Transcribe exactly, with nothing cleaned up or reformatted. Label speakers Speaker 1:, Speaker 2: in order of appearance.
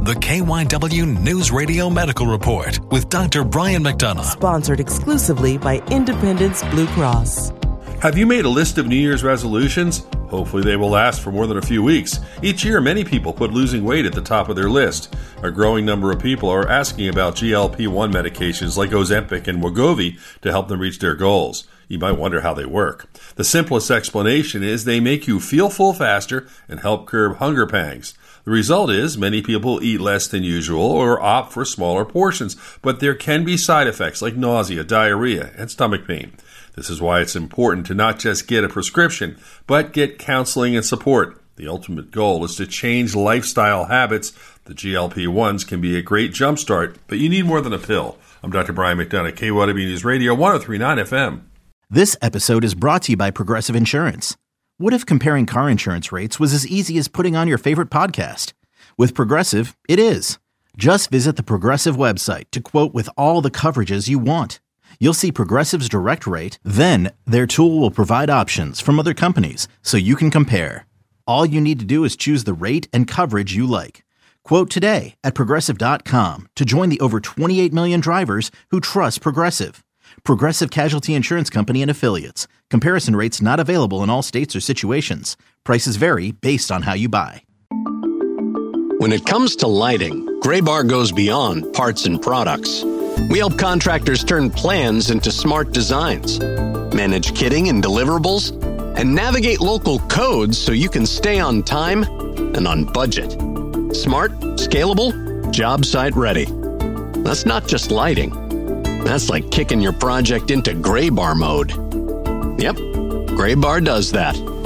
Speaker 1: the K Y W News Radio Medical Report with Doctor Brian McDonough.
Speaker 2: Sponsored exclusively by Independence Blue Cross.
Speaker 3: Have you made a list of New Year's resolutions? Hopefully they will last for more than a few weeks. Each year, many people put losing weight at the top of their list. A growing number of people are asking about G L P one medications like Ozempic and Wegovy to help them reach their goals. You might wonder how they work. The simplest explanation is they make you feel full faster and help curb hunger pangs. The result is many people eat less than usual or opt for smaller portions, but there can be side effects like nausea, diarrhea, and stomach pain. This is why it's important to not just get a prescription, but get counseling and support. The ultimate goal is to change lifestyle habits. The G L P ones can be a great jumpstart, but you need more than a pill. I'm Doctor Brian McDonough, K Y W News Radio, one oh three point nine F M.
Speaker 4: This episode is brought to you by Progressive Insurance. What if comparing car insurance rates was as easy as putting on your favorite podcast? With Progressive, it is. Just visit the Progressive website to quote with all the coverages you want. You'll see Progressive's direct rate, then their tool will provide options from other companies so you can compare. All you need to do is choose the rate and coverage you like. Quote today at Progressive dot com to join the over twenty-eight million drivers who trust Progressive. Progressive Casualty Insurance Company and Affiliates. Comparison rates not available in all states or situations. Prices vary based on how you buy.
Speaker 5: When it comes to lighting, Graybar goes beyond parts and products. We help contractors turn plans into smart designs, manage kitting and deliverables, and navigate local codes so you can stay on time and on budget. Smart, scalable, job site ready. That's not just lighting. That's like kicking your project into Graybar mode. Yep, Graybar does that.